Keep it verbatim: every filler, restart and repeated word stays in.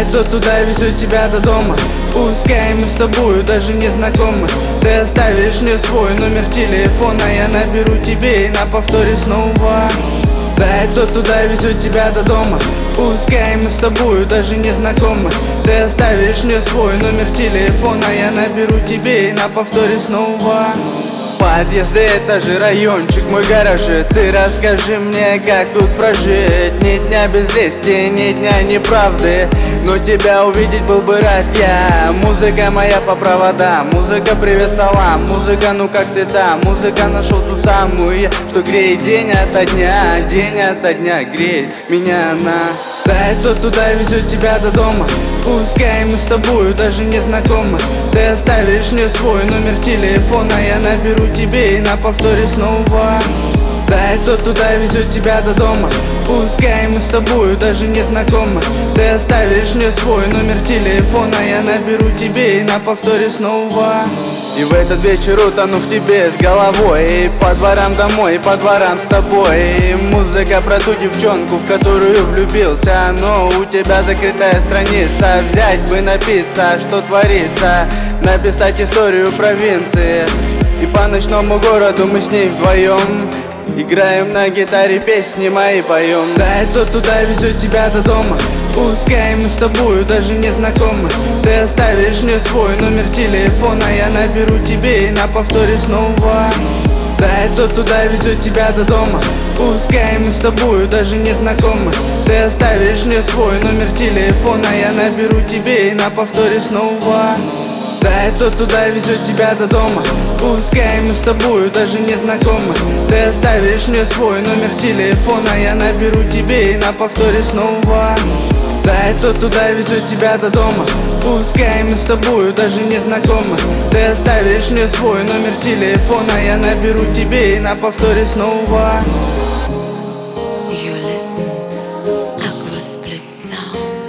кто туда везет тебя до дома. Пускай мы с тобою даже не знакомы. Ты оставишь мне свой номер телефона, я наберу тебе и на повторе снова. Дай, кто туда везет тебя до дома. Пускай мы с тобою даже не знакомы. Ты оставишь мне свой номер телефона, я наберу тебе и на повторе снова. Подъезды, этажи, райончик, мой гаражи. Ты расскажи мне, как тут прожить. Ни дня без лести, ни дня неправды, но тебя увидеть был бы рад я. Музыка моя по проводам, музыка, привет, салам. Музыка, ну как ты там? Музыка, нашел ту самую, что греет день ото дня. День ото дня греет меня она. Дай, кто туда везет тебя до дома. Пускай мы с тобою даже не знакомы. Ты оставишь мне свой номер телефона, я наберу тебе и на повторе снова. Дай, кто туда везет тебя до дома. Пускай мы с тобою даже не знакомы. Ты оставишь мне свой номер телефона, я наберу тебе и на повторе снова. И в этот вечер утону в тебе с головой. И по дворам домой, и по дворам с тобой. И музыка про ту девчонку, в которую влюбился. Но у тебя закрытая страница. Взять бы напиться, что творится. Написать историю провинции. И по ночному городу мы с ней вдвоем играем на гитаре, песни мои поем. Дай, кто туда везет тебя до дома. Пускай мы с тобою даже не знакомы. Ты оставишь мне свой номер телефона, я наберу тебе и на повторе снова. Дай, кто туда везет тебя до дома. Пускай мы с тобою даже не знакомы. Ты оставишь мне свой номер телефона, я наберу тебе и на повторе снова. Дай, кто туда везет тебя до дома. Пускай мы с тобою даже не знакомы. Ты оставишь мне свой номер телефона, я наберу тебе и на повторе снова. Дай, кто туда везет тебя до дома. Пускай мы с тобою даже не знакомы. Ты оставишь мне свой номер телефона, я наберу тебе и на повторе снова. You listen, Aqua Split Sound.